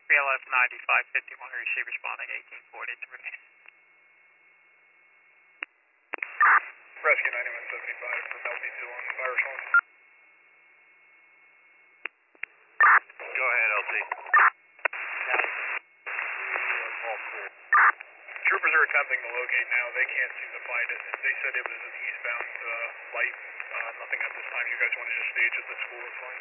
BLS 9551, receive responding 1843. Rescue 9175 for Bellevue 2 on fire response. Go ahead, LC. Troopers are attempting to locate now. They can't seem to find it. They said it was an eastbound light. Nothing at this time. You guys want to just stage at the school? It's fine.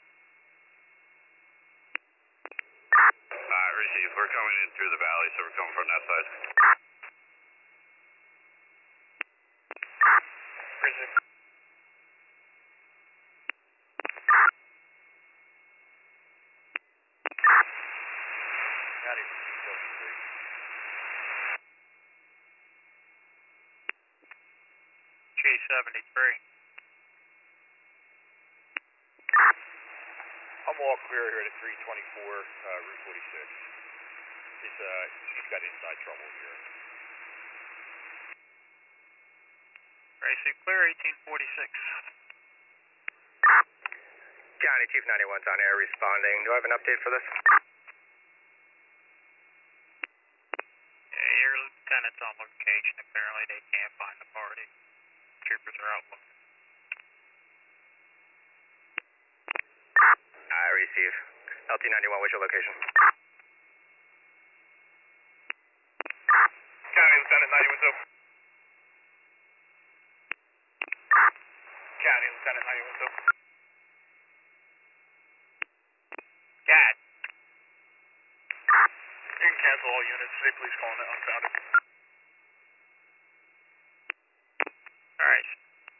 Receive. We're coming in through the valley, so we're coming from that side. Prison. Got it. G73. I'm all clear here at 324 Route 46. He's got inside trouble here. Receive clear 1846. County Chief 91's on air responding. Do I have an update for this? Yeah, your lieutenant's on location. Apparently they can't find the party. Troopers are out looking. I receive. LT91, what's your location? County Lieutenant 91 County Lieutenant 91 Cat. You can cancel all units. Say please calling it unfounded. Alright.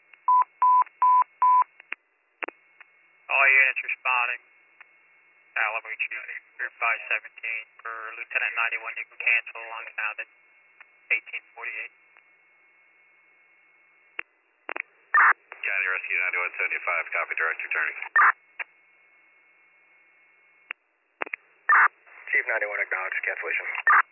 All units responding. Alameda Group 517 for Lieutenant 91. You can cancel unfounded 1848. County Rescue 9175, copy, direct returning. Chief 91 acknowledged cancellation.